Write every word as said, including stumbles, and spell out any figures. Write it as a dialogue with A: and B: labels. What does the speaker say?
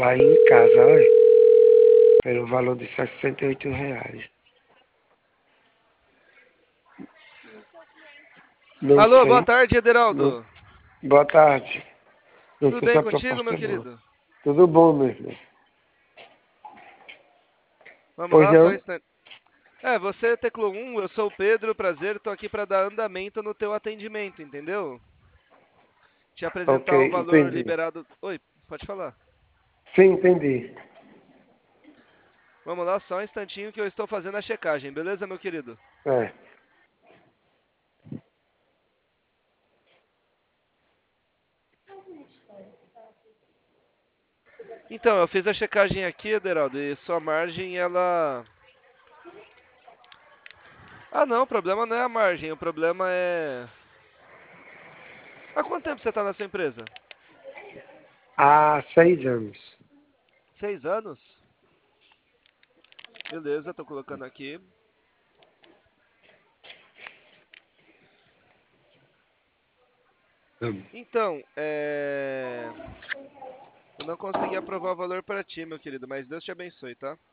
A: Aí em casa, olha, pelo valor de sessenta e oito reais. Não
B: Alô, boa
A: sei.
B: tarde,
A: Não.
B: Ederaldo.
A: Boa tarde. Não
B: Tudo
A: sei se
B: bem
A: a
B: contigo,
A: proposta
B: meu
A: é boa.
B: querido?
A: Tudo bom, meu irmão?
B: Vamos
A: Pois
B: lá, só um
A: não?
B: instante. É, você é Teclo um, eu sou o Pedro, prazer, tô aqui para dar andamento no teu atendimento, entendeu? Te
A: Ok,
B: apresentar o valor
A: entendi.
B: liberado. Oi, pode falar.
A: Sim, entendi.
B: Vamos lá, só um instantinho que eu estou fazendo a checagem, beleza, meu querido?
A: É.
B: Então, eu fiz a checagem aqui, Ederaldo, e sua margem, ela... Ah, não, o problema não é a margem, o problema é... Há quanto tempo você está na sua empresa?
A: Há seis anos.
B: Seis anos? Beleza, tô colocando aqui.
A: Hum.
B: Então, é... eu não consegui aprovar o valor para ti, meu querido, mas Deus te abençoe, tá?